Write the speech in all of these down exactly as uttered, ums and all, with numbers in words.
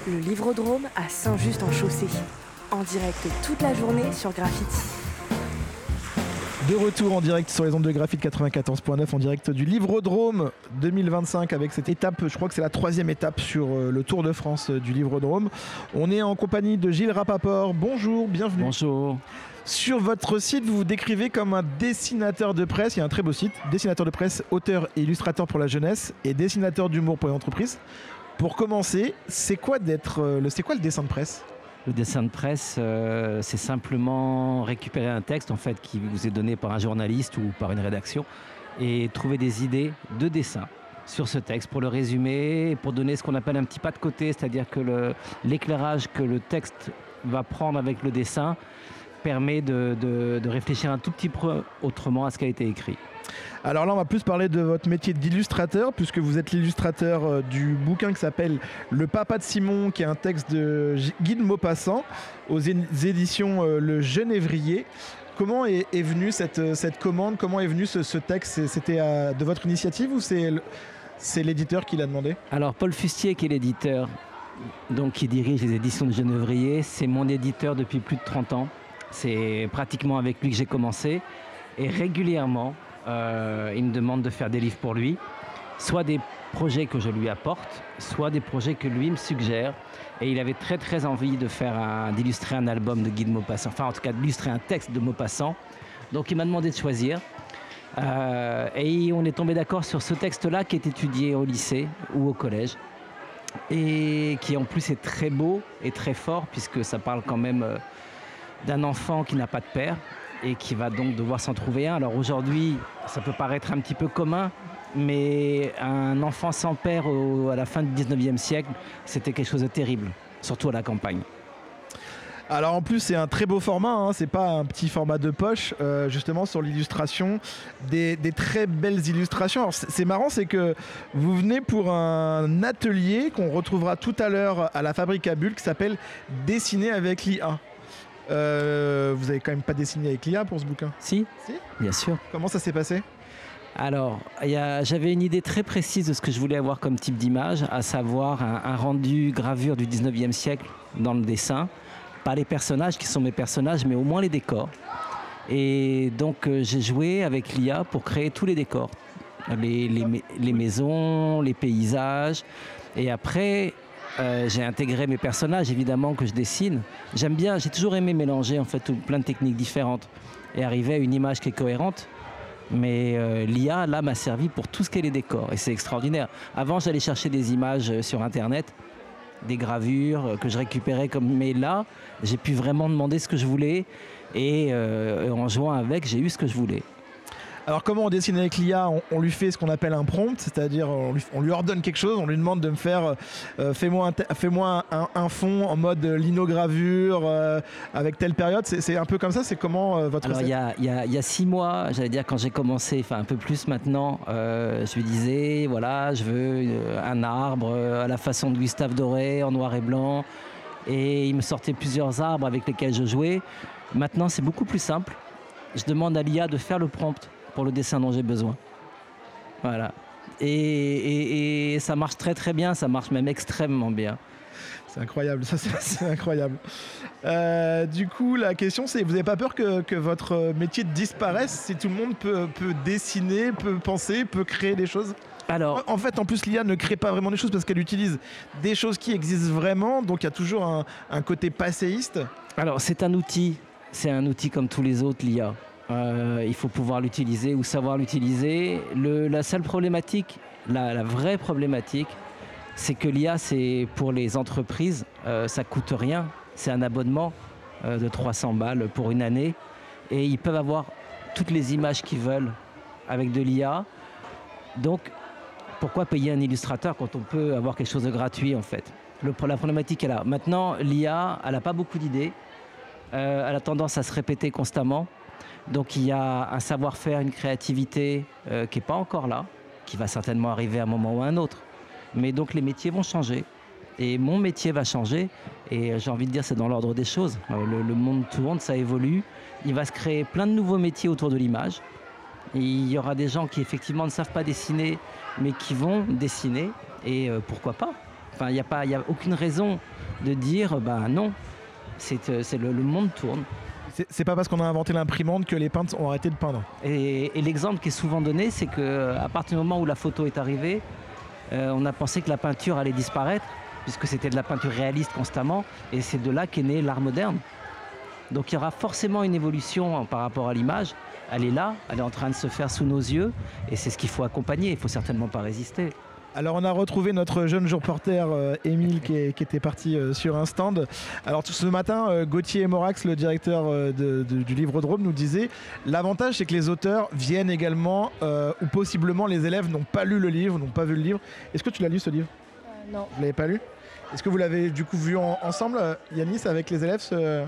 Le Livrodrome à Saint-Just-en-Chaussée. En direct toute la journée sur Graffiti. De retour en direct sur les ondes de Graphite quatre-vingt-quatorze point neuf, en direct du Livrodrome deux mille vingt-cinq avec cette étape, je crois que c'est la troisième étape sur le Tour de France du Livrodrome. On est en compagnie de Gilles Rapaport. Bonjour, bienvenue. Bonjour. Sur votre site, vous vous décrivez comme un dessinateur de presse. Il y a un très beau site, dessinateur de presse, auteur et illustrateur pour la jeunesse et dessinateur d'humour pour les entreprises. Pour commencer, c'est quoi, d'être, le, c'est quoi le dessin de presse ? Le dessin de presse, euh, c'est simplement récupérer un texte en fait, qui vous est donné par un journaliste ou par une rédaction et trouver des idées de dessin sur ce texte pour le résumer, pour donner ce qu'on appelle un petit pas de côté, c'est-à-dire que le, l'éclairage que le texte va prendre avec le dessin permet de, de, de réfléchir un tout petit peu autrement à ce qui a été écrit. Alors là, on va plus parler de votre métier d'illustrateur, puisque vous êtes l'illustrateur du bouquin qui s'appelle Le Papa de Simon, qui est un texte de Guy de Maupassant, aux éditions Le Genévrier. Comment est, est venue cette, cette commande ? Comment est venu ce, ce texte ? C'était à, de votre initiative ou c'est, c'est l'éditeur qui l'a demandé ? Alors, Paul Fustier, qui est l'éditeur, donc qui dirige les éditions du Genévrier, c'est mon éditeur depuis plus de trente ans. C'est pratiquement avec lui que j'ai commencé. Et régulièrement, Euh, il me demande de faire des livres pour lui, soit des projets que je lui apporte, soit des projets que lui me suggère. Et il avait très très envie de faire un, d'illustrer un album de Guy de Maupassant, enfin en tout cas d'illustrer un texte de Maupassant. Donc il m'a demandé de choisir. Euh, et on est tombé d'accord sur ce texte-là qui est étudié au lycée ou au collège. Et qui en plus est très beau et très fort, puisque ça parle quand même euh, d'un enfant qui n'a pas de père et qui va donc devoir s'en trouver un. Alors aujourd'hui, ça peut paraître un petit peu commun, mais un enfant sans père au, à la fin du dix-neuvième siècle, c'était quelque chose de terrible, surtout à la campagne. Alors en plus c'est un très beau format, hein, c'est pas un petit format de poche, euh, justement sur l'illustration, des, des très belles illustrations. Alors c'est, c'est marrant, c'est que vous venez pour un atelier qu'on retrouvera tout à l'heure à la Fabrique à Bulles qui s'appelle Dessiner avec l'I A. Euh, vous avez quand même pas dessiné avec l'I A pour ce bouquin ? Si, si bien sûr. Comment ça s'est passé ? Alors, y a, j'avais une idée très précise de ce que je voulais avoir comme type d'image, à savoir un, un rendu gravure du dix-neuvième siècle dans le dessin. Pas les personnages qui sont mes personnages, mais au moins les décors. Et donc euh, j'ai joué avec l'I A pour créer tous les décors. Les, les, les maisons, les paysages. Et après... Euh, j'ai intégré mes personnages, évidemment, que je dessine. J'aime bien, j'ai toujours aimé mélanger en fait tout, plein de techniques différentes et arriver à une image qui est cohérente. Mais euh, l'I A, là, m'a servi pour tout ce qui est les décors et c'est extraordinaire. Avant, j'allais chercher des images sur Internet, des gravures euh, que je récupérais comme... Mais là, j'ai pu vraiment demander ce que je voulais et euh, en jouant avec, j'ai eu ce que je voulais. Alors comment on dessine avec l'I A ? on, on lui fait ce qu'on appelle un prompt, c'est-à-dire on lui, on lui ordonne quelque chose, on lui demande de me faire euh, fais-moi, un, te- fais-moi un, un fond en mode linogravure euh, avec telle période. C'est, c'est un peu comme ça, c'est comment euh, votre Alors il y recette ? a, y, a, y a six mois, j'allais dire quand j'ai commencé, enfin un peu plus maintenant, euh, je lui disais voilà, je veux euh, un arbre euh, à la façon de Gustave Doré en noir et blanc. Et il me sortait plusieurs arbres avec lesquels je jouais. Maintenant c'est beaucoup plus simple. Je demande à l'I A de faire le prompt pour le dessin dont j'ai besoin. Voilà. Et, et, et ça marche très très bien, ça marche même extrêmement bien. C'est incroyable, ça c'est, c'est incroyable. Euh, du coup, la question c'est, vous n'avez pas peur que, que votre métier disparaisse si tout le monde peut, peut dessiner, peut penser, peut créer des choses ? Alors, en fait, en plus, l'I A ne crée pas vraiment des choses parce qu'elle utilise des choses qui existent vraiment, donc il y a toujours un, un côté passéiste. Alors, c'est un outil, c'est un outil comme tous les autres, l'I A. Euh, il faut pouvoir l'utiliser ou savoir l'utiliser. Le, la seule problématique, la, la vraie problématique, c'est que l'I A, c'est pour les entreprises, euh, ça coûte rien. C'est un abonnement euh, de trois cents balles pour une année. Et ils peuvent avoir toutes les images qu'ils veulent avec de l'I A. Donc, pourquoi payer un illustrateur quand on peut avoir quelque chose de gratuit, en fait ? Le, La problématique est là. Maintenant, l'I A, elle n'a pas beaucoup d'idées. Euh, elle a tendance à se répéter constamment. Donc il y a un savoir-faire, une créativité euh, qui n'est pas encore là, qui va certainement arriver à un moment ou à un autre. Mais donc les métiers vont changer. Et mon métier va changer. Et j'ai envie de dire, c'est dans l'ordre des choses. Euh, le, le monde tourne, ça évolue. Il va se créer plein de nouveaux métiers autour de l'image. Et il y aura des gens qui effectivement ne savent pas dessiner, mais qui vont dessiner. Et euh, pourquoi pas ? Enfin, il n'y a, pas- y a aucune raison de dire, bah non, c'est, euh, c'est le, le monde tourne. C'est, c'est pas parce qu'on a inventé l'imprimante que les peintres ont arrêté de peindre. Et, et l'exemple qui est souvent donné, c'est qu'à partir du moment où la photo est arrivée, euh, on a pensé que la peinture allait disparaître, puisque c'était de la peinture réaliste constamment, et c'est de là qu'est né l'art moderne. Donc il y aura forcément une évolution par rapport à l'image. Elle est là, elle est en train de se faire sous nos yeux, et c'est ce qu'il faut accompagner, il ne faut certainement pas résister. Alors on a retrouvé notre jeune reporter euh, Émile qui, est- qui était parti euh, sur un stand. Alors tout ce matin, euh, Gauthier Morax, le directeur euh, de- de- du Livre-Drôme, nous disait l'avantage c'est que les auteurs viennent également, euh, ou possiblement les élèves n'ont pas lu le livre, n'ont pas vu le livre. Est-ce que tu l'as lu ce livre? Euh, non. Vous l'avez pas lu? Est-ce que vous l'avez du coup vu en- ensemble, euh, Yanis, avec les élèves ce...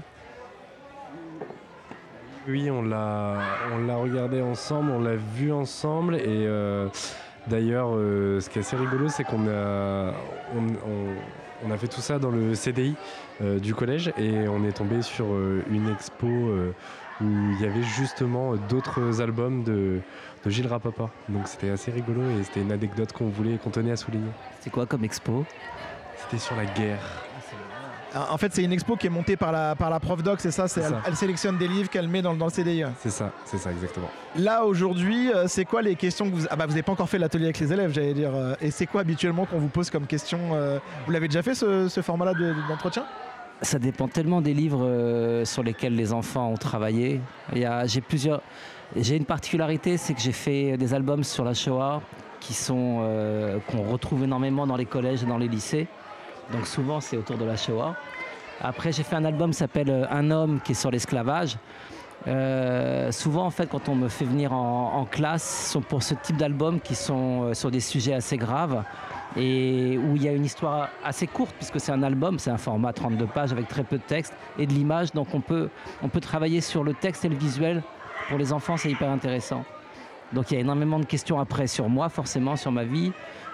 Oui, on l'a, on l'a regardé ensemble, on l'a vu ensemble et euh, d'ailleurs, euh, ce qui est assez rigolo, c'est qu'on a, on, on- on a fait tout ça dans le C D I euh, du collège et on est tombé sur euh, une expo euh, où il y avait justement d'autres albums de, de Gilles Rapaport. Donc c'était assez rigolo et c'était une anecdote qu'on voulait, qu'on tenait à souligner. C'est quoi comme expo? C'était sur la guerre. En fait, c'est une expo qui est montée par la, par la prof doc, c'est ça, c'est C'est elle, ça. elle sélectionne des livres qu'elle met dans, dans le C D I. C'est ça, c'est ça exactement. Là, aujourd'hui, euh, c'est quoi les questions que vous... Ah bah, vous n'avez pas encore fait l'atelier avec les élèves, j'allais dire. euh, Et c'est quoi habituellement qu'on vous pose comme question euh, Vous l'avez déjà fait, ce, ce format-là de- d'entretien? Ça dépend tellement des livres euh, sur lesquels les enfants ont travaillé. Il y a, j'ai plusieurs. J'ai une particularité, c'est que j'ai fait des albums sur la Shoah qui sont euh, qu'on retrouve énormément dans les collèges et dans les lycées. Donc souvent c'est autour de la Shoah. Après j'ai fait un album qui s'appelle euh, Un homme qui est sur l'esclavage. Euh, souvent en fait quand on me fait venir en, en classe, ce sont pour ce type d'album qui sont euh, sur des sujets assez graves et où il y a une histoire assez courte puisque c'est un album, c'est un format trente-deux pages avec très peu de texte et de l'image, donc on peut, on peut travailler sur le texte et le visuel. Pour les enfants c'est hyper intéressant. Donc il y a énormément de questions après sur moi forcément, sur ma vie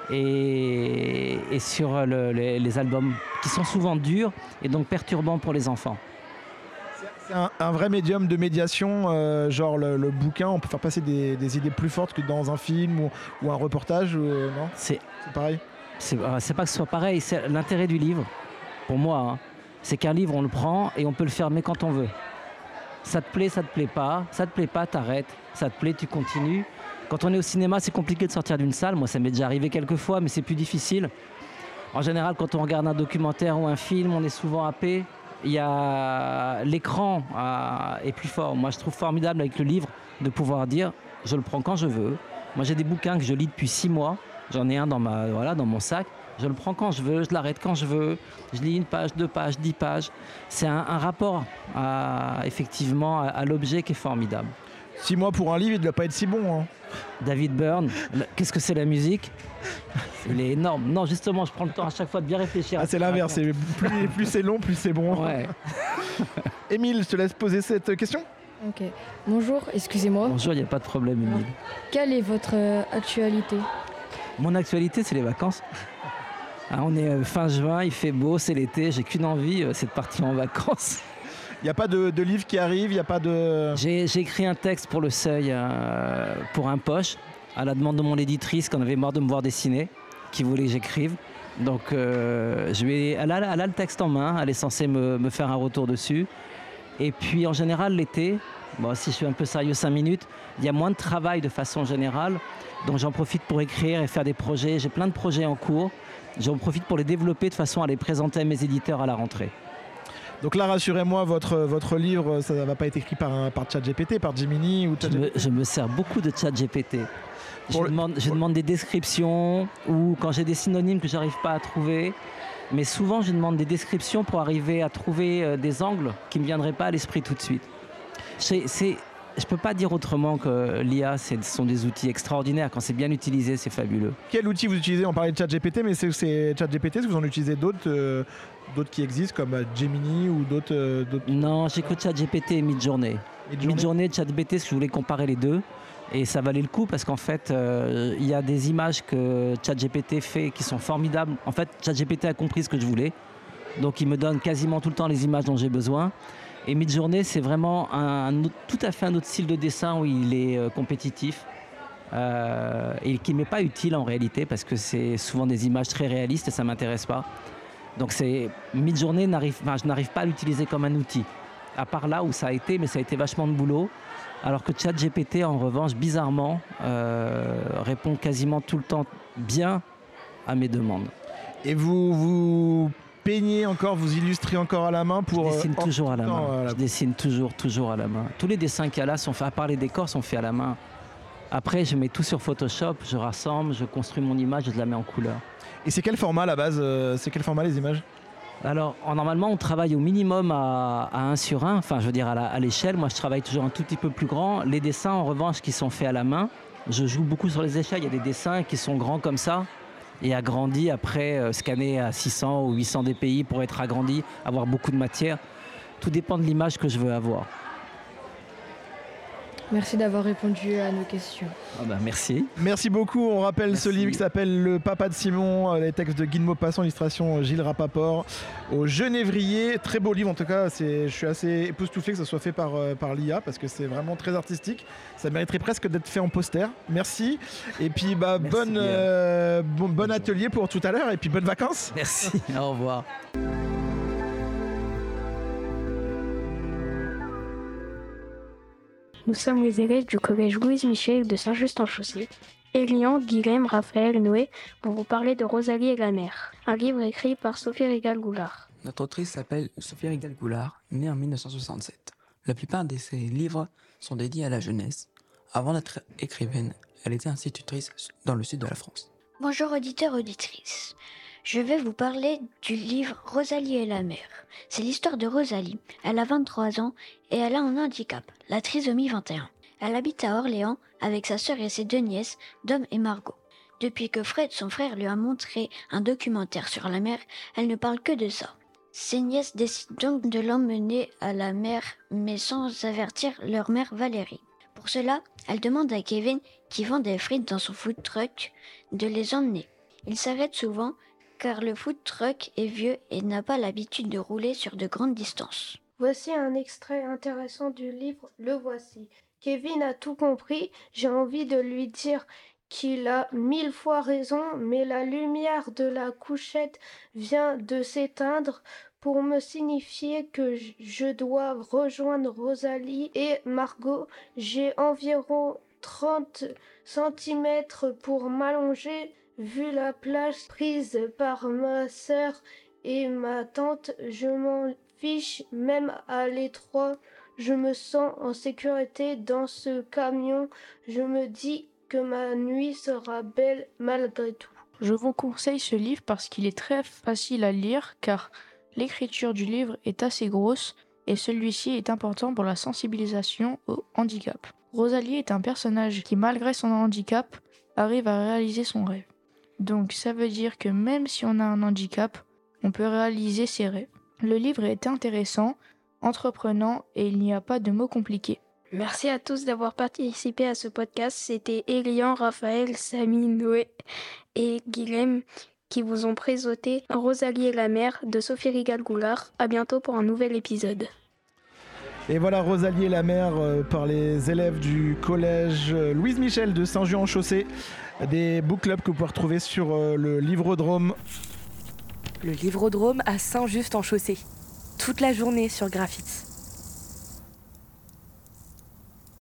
et, et sur le- les, les albums qui sont souvent durs et donc perturbants pour les enfants. C'est un, un vrai médium de médiation, euh, genre le, le bouquin, on peut faire passer des, des idées plus fortes que dans un film ou, ou un reportage, ou, euh, non? C'est C'est pareil? C'est euh, c'est pas que ce soit pareil, c'est l'intérêt du livre, pour moi, hein, c'est qu'un livre, on le prend et on peut le fermer quand on veut. Ça te plaît, ça te plaît pas, ça te plaît pas, t'arrêtes, ça te plaît, tu continues. Quand on est au cinéma, c'est compliqué de sortir d'une salle, moi ça m'est déjà arrivé quelques fois, mais c'est plus difficile. En général, quand on regarde un documentaire ou un film, on est souvent happé. Il y a l'écran euh, est plus fort. Moi, je trouve formidable avec le livre de pouvoir dire, je le prends quand je veux. Moi, j'ai des bouquins que je lis depuis six mois. J'en ai un dans ma, voilà, dans mon sac. Je le prends quand je veux, je l'arrête quand je veux. Je lis une page, deux pages, dix pages. C'est un, un rapport à, effectivement à, à l'objet qui est formidable. Six mois pour un livre, il ne doit pas être si bon. Hein. David Byrne, la- qu'est-ce que c'est la musique? Il est énorme. Non, justement, je prends le temps à chaque fois de bien réfléchir. à Ah, ce c'est que je l'inverse, raconte. c'est plus, plus c'est long, plus c'est bon. Ouais. Émile, je te laisse poser cette question. Ok. Bonjour, excusez-moi. Bonjour, il n'y a pas de problème, Émile. Quelle est votre euh, actualité? Mon actualité, c'est les vacances. Ah, on est euh, fin juin, il fait beau, c'est l'été, j'ai qu'une envie, euh, c'est de partir en vacances. Il n'y a pas de, de livre qui arrive, il n'y a pas de... J'ai j'ai écrit un texte pour le Seuil, euh, pour un poche, à la demande de mon éditrice, qui en avait marre de me voir dessiner, qui voulait que j'écrive. Donc, euh, je vais, elle, a, elle a le texte en main, elle est censée me, me faire un retour dessus. Et puis, en général, l'été, bon, si je suis un peu sérieux cinq minutes, il y a moins de travail de façon générale. Donc, j'en profite pour écrire et faire des projets. J'ai plein de projets en cours. J'en profite pour les développer de façon à les présenter à mes éditeurs à la rentrée. Donc là, rassurez-moi, votre, votre livre, ça ne va pas être écrit par, un- par ChatGPT, par Gemini ou Je ChatGPT. me, je me sers beaucoup de ChatGPT. Je, Pour le- demande, je demande des descriptions ou quand j'ai des synonymes que j'arrive pas à trouver. Mais souvent, je demande des descriptions pour arriver à trouver euh, des angles qui ne me viendraient pas à l'esprit tout de suite. C'est, c'est, je ne peux pas dire autrement que l'I A, c'est- ce sont des outils extraordinaires. Quand c'est bien utilisé, c'est fabuleux. Quel outil vous utilisez? On parlait de ChatGPT, mais c'est, c'est ChatGPT, est-ce que vous en utilisez d'autres, euh, d'autres qui existent, comme euh, Gemini ou d'autres, euh, d'autres... Non, j'écoute ChatGPT et Midjourney. Midjourney Midjourney et ChatGPT, parce que je voulais comparer les deux. Et ça valait le coup parce qu'en fait, euh, il y a des images que ChatGPT fait qui sont formidables. En fait, ChatGPT a compris ce que je voulais. Donc, il me donne quasiment tout le temps les images dont j'ai besoin. Et Midjourney, c'est vraiment un, un autre- tout à fait un autre style de dessin où il est euh, compétitif. euh, et qui ne m'est pas utile en réalité parce que c'est souvent des images très réalistes et ça ne m'intéresse pas. Donc c'est Midjourney, n'arrive, enfin, je n'arrive pas à l'utiliser comme un outil. À part là où ça a été, mais ça a été vachement de boulot. Alors que ChatGPT, en revanche, bizarrement, euh, répond quasiment tout le temps bien à mes demandes. Et vous, vous peignez encore, vous illustrez encore à la main pour... Je dessine euh, toujours à la main. euh, Je dessine toujours, toujours à la main. Tous les dessins qu'il y a là, sont faits, à part les décors, sont faits à la main. Après, je mets tout sur Photoshop, je rassemble, je construis mon image, je la mets en couleur. Et c'est quel format à la base euh, C'est quel format les images? Alors, en, normalement, on travaille au minimum à, à un sur un, enfin, je veux dire à, la, à l'échelle. Moi, je travaille toujours un tout petit peu plus grand. Les dessins, en revanche, qui sont faits à la main, je joue beaucoup sur les échelles. Il y a des dessins qui sont grands comme ça et agrandis après, euh, scannés à six cents ou huit cents dpi pour être agrandis, avoir beaucoup de matière. Tout dépend de l'image que je veux avoir. Merci d'avoir répondu à nos questions. Ah bah, merci. Merci beaucoup. On rappelle Merci. ce livre qui s'appelle Le Papa de Simon, les textes de Guy de Maupassant, illustration Gilles Rapaport, au Genévrier. Très beau livre en tout cas. C'est, je suis assez époustouflé que ça soit fait par, euh, par l'I A parce que c'est vraiment très artistique. Ça mériterait presque d'être fait en poster. Merci. Et puis bah, Merci bonne, bien. euh, bon, bon atelier pour tout à l'heure et puis bonnes vacances. Merci. Au revoir. Nous sommes les élèves du collège Louise Michel de Saint-Just-en-Chaussée. Elian, Guilhem, Raphaël, Noé vont vous parler de Rosalie et la mer, un livre écrit par Sophie Régal-Goulard. Notre autrice s'appelle Sophie Régal-Goulard, née en mille neuf cent soixante-sept. La plupart de ses livres sont dédiés à la jeunesse. Avant d'être écrivaine, elle était institutrice dans le sud de la France. Bonjour auditeurs, auditrices. Je vais vous parler du livre Rosalie et la mer. C'est l'histoire de Rosalie. Elle a vingt-trois ans et elle a un handicap, la trisomie vingt et un. Elle habite à Orléans avec sa sœur et ses deux nièces, Dom et Margot. Depuis que Fred, son frère, lui a montré un documentaire sur la mer, elle ne parle que de ça. Ses nièces décident donc de l'emmener à la mer, mais sans avertir leur mère Valérie. Pour cela, elle demande à Kevin, qui vend des frites dans son food truck, de les emmener. Il s'arrête souvent, car le food truck est vieux et n'a pas l'habitude de rouler sur de grandes distances. Voici un extrait intéressant du livre Le Voici. Kevin a tout compris, j'ai envie de lui dire qu'il a mille fois raison, mais la lumière de la couchette vient de s'éteindre pour me signifier que je dois rejoindre Rosalie et Margot. J'ai environ trente centimètres pour m'allonger. Vu la place prise par ma sœur et ma tante, je m'en fiche, même à l'étroit. Je me sens en sécurité dans ce camion. Je me dis que ma nuit sera belle malgré tout. Je vous conseille ce livre parce qu'il est très facile à lire car l'écriture du livre est assez grosse et celui-ci est important pour la sensibilisation au handicap. Rosalie est un personnage qui, malgré son handicap, arrive à réaliser son rêve. Donc ça veut dire que même si on a un handicap, on peut réaliser ses rêves. Le livre est intéressant, entreprenant et il n'y a pas de mots compliqués. Merci à tous d'avoir participé à ce podcast. C'était Elian, Raphaël, Samy, Noé et Guilhem qui vous ont présenté Rosalie et la mer de Sophie Régal-Goulard. À bientôt pour un nouvel épisode. Et voilà Rosalie et la mer euh, par les élèves du collège euh, Louise Michel de Saint-Just-en-Chaussée. Des book clubs que vous pouvez retrouver sur euh, le Livrodrome. Le Livrodrome à Saint-Just-en-Chaussée. Toute la journée sur Graphix.